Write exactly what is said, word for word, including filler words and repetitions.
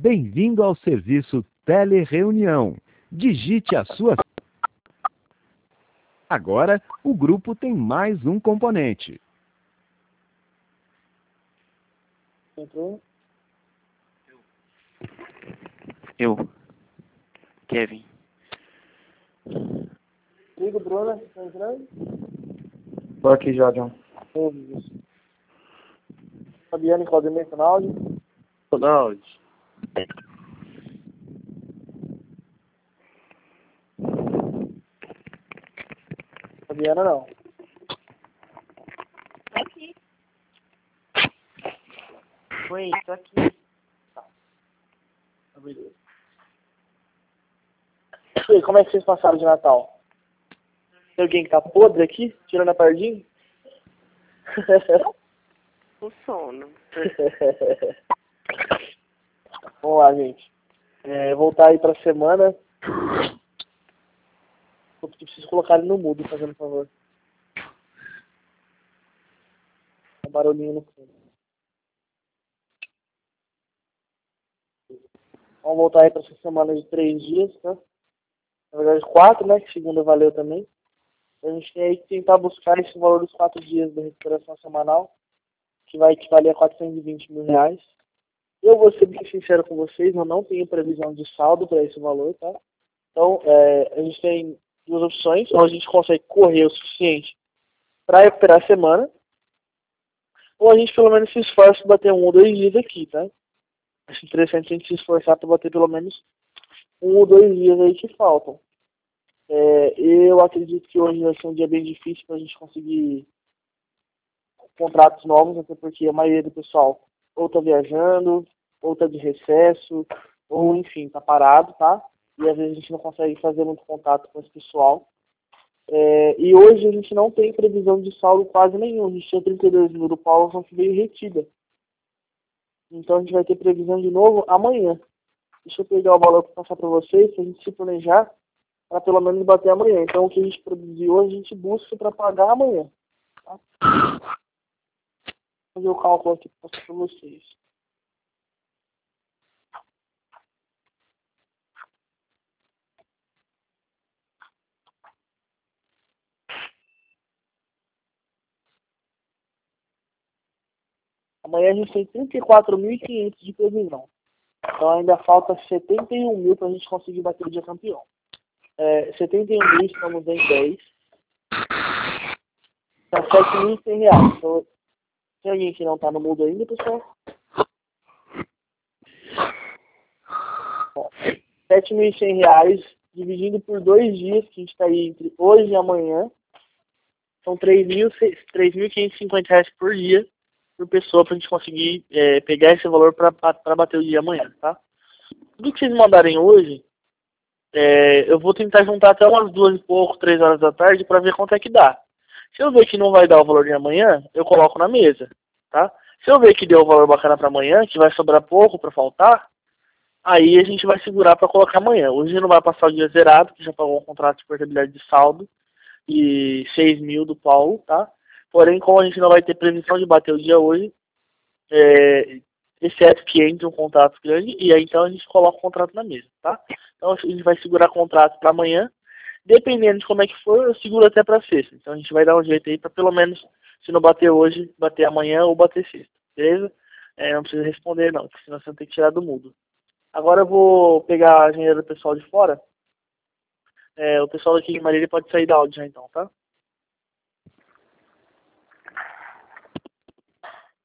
Bem-vindo ao serviço Telereunião. Digite a sua... Agora, o grupo tem mais um componente. Entrou? Eu. Kevin. Liga, Bruna, tá entrando? Tô aqui já, John. Ouve. Fabiano e Claudemir com áudio? Ronaldo. Fabiana não. Tô aqui. Oi, tô aqui. Tá, beleza. E aí, como é que vocês passaram de Natal? Tem alguém que tá podre aqui? Tirando a pardinha? O sono. Vamos lá, gente. É, voltar aí pra semana. Eu preciso colocar ele no mudo, fazendo favor. Um barulhinho no fundo. Vamos voltar aí pra essa semana de três dias, tá? Na verdade, quatro, né? Que segunda valeu também. A gente tem aí que tentar buscar esse valor dos quatro dias da recuperação semanal, que vai equivaler a quatrocentos e vinte mil reais. Eu vou ser bem sincero com vocês, eu não tenho previsão de saldo para esse valor, tá? Então, é, a gente tem duas opções, ou a gente consegue correr o suficiente para recuperar a semana, ou a gente pelo menos se esforça para bater um ou dois dias aqui, tá? Acho interessante a gente se esforçar para bater pelo menos um ou dois dias aí que faltam. É, eu acredito que hoje vai ser um dia bem difícil para a gente conseguir contratos novos, até porque a maioria do pessoal ou está viajando, ou está de recesso, ou enfim, está parado, tá? E às vezes a gente não consegue fazer muito contato com esse pessoal. É, e hoje a gente não tem previsão de saldo quase nenhum. A gente tinha trinta e dois mil do Paulo que veio retida. Então a gente vai ter previsão de novo amanhã. Deixa eu pegar o valor para passar para vocês, para a gente se planejar para pelo menos bater amanhã. Então o que a gente produzir hoje, a gente busca para pagar amanhã. Tá? Vou fazer o cálculo aqui para passar para vocês. Amanhã a gente tem trinta e quatro mil e quinhentos de previsão. Então ainda falta setenta e um mil para a gente conseguir bater o dia campeão. É, setenta e um mil estamos em dez. São sete mil e cem reais. Então, tem alguém que não está no mudo ainda, pessoal? Bom, sete mil e cem reais dividindo por dois dias, que a gente está aí entre hoje e amanhã. São três mil e quinhentos e cinquenta reais por dia por pessoa para a gente conseguir é, pegar esse valor para bater o dia amanhã, tá? Tudo que vocês mandarem hoje, é, eu vou tentar juntar até umas duas e pouco, três horas da tarde para ver quanto é que dá. Se eu ver que não vai dar o valor de amanhã, eu coloco na mesa, tá? Se eu ver que deu o valor bacana para amanhã, que vai sobrar pouco para faltar, aí a gente vai segurar para colocar amanhã. Hoje não vai passar o dia zerado, que já pagou um contrato de portabilidade de saldo e seis mil do Paulo, tá? Porém, como a gente não vai ter previsão de bater o dia hoje, é, exceto que entre um contrato grande, e aí então a gente coloca o contrato na mesa, tá? Então a gente vai segurar o contrato para amanhã. Dependendo de como é que for, eu seguro até para sexta. Então a gente vai dar um jeito aí para pelo menos, se não bater hoje, bater amanhã ou bater sexta, beleza? É, não precisa responder não, porque senão você vai ter que tirar do mudo. Agora eu vou pegar a engenheira do pessoal de fora. É, o pessoal daqui de Marília pode sair da áudio já então, tá?